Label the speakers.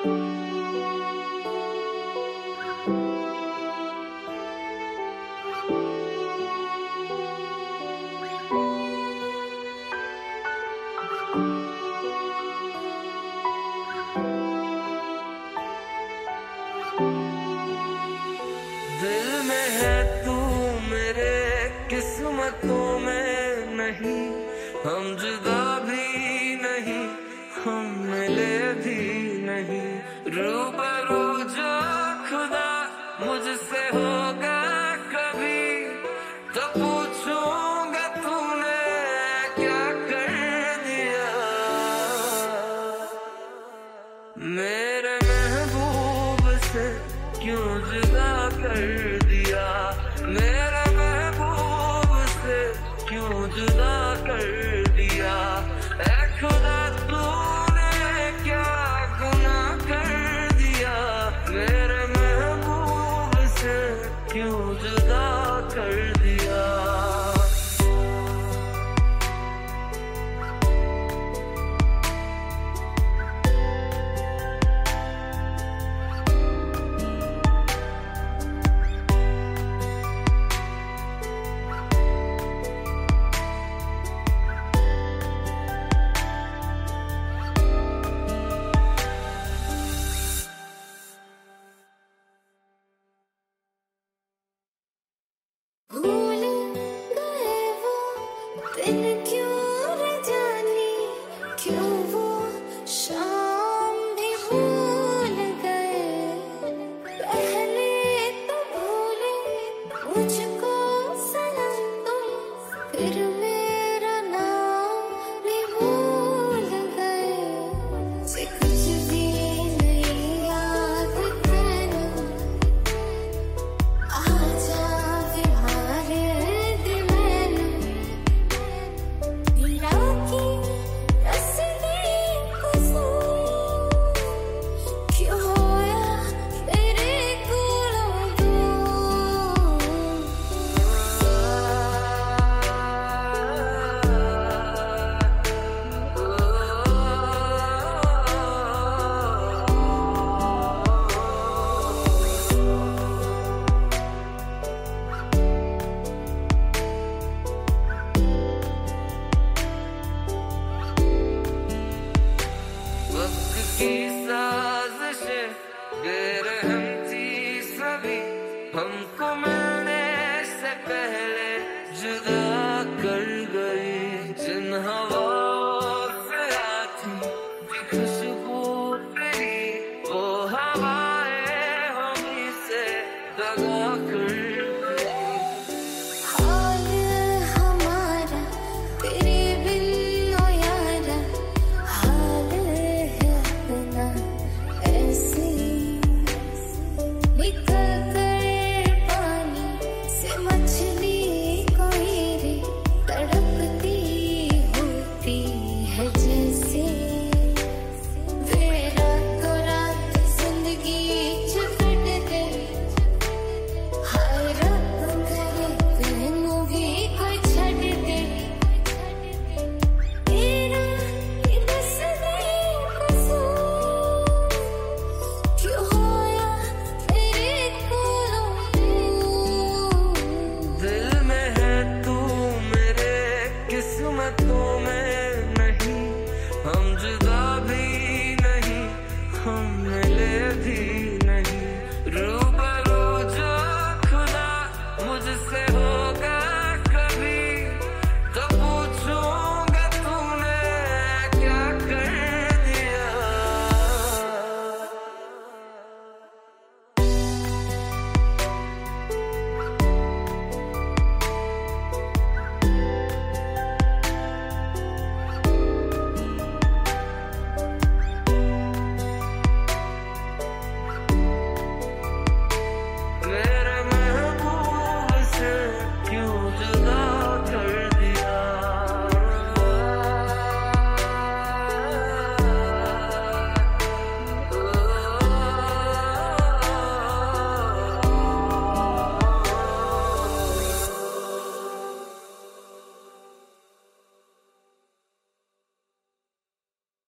Speaker 1: दिल में है तू मेरे किस्मतों में नहीं, हम जुदा भी नहीं, हम मिले भी नहीं। रूबरू जो खुदा मुझसे होगा कभी, तो पूछूंगा तूने क्या कर दिया। मेरे महबूब से क्यों जुदा कर दिया, मेरे महबूब से क्यों जुदा कर दिया। ऐ खुदा तूने क्या गुनाह कर दिया, मेरे महबूब से क्यों जुदा कर दिया।
Speaker 2: भूल गए वो दिन क्यों न जाने, क्यों वो शाम भी भूल गए। पहले तो भूले मुझको सनम तुम, फिर मेरा नाम भी भूल गए। से कुछ भी नहीं याद करना, आजा
Speaker 1: की साजिशें बेरहम थी सभी, हमको मिलने से पहले